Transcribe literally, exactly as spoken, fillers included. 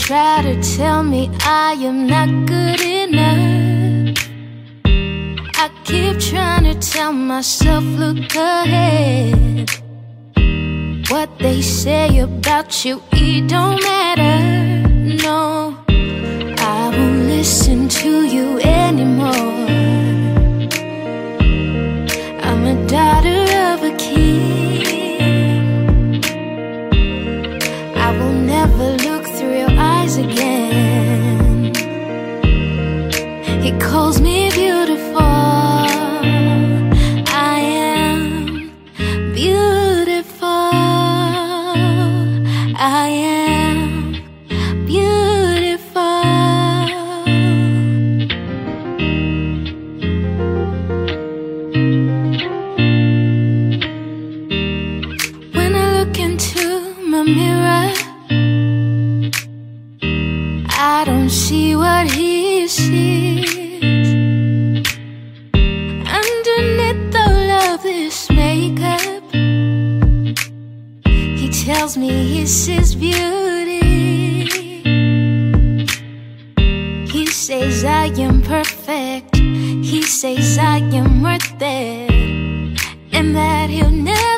try to tell me I am not good enough. I keep trying to tell myself, look ahead. What they say about you, it don't matter. No, I won't listen to you anymore. I'm a daughter of a king. I will never look through your eyes again. He calls me beautiful. I am beautiful. I am beautiful. When I look into my mirror, I don't see what he sees. Underneath all of this makeup, he tells me he sees beauty. He says I am perfect. He says I am worth it, and that he'll never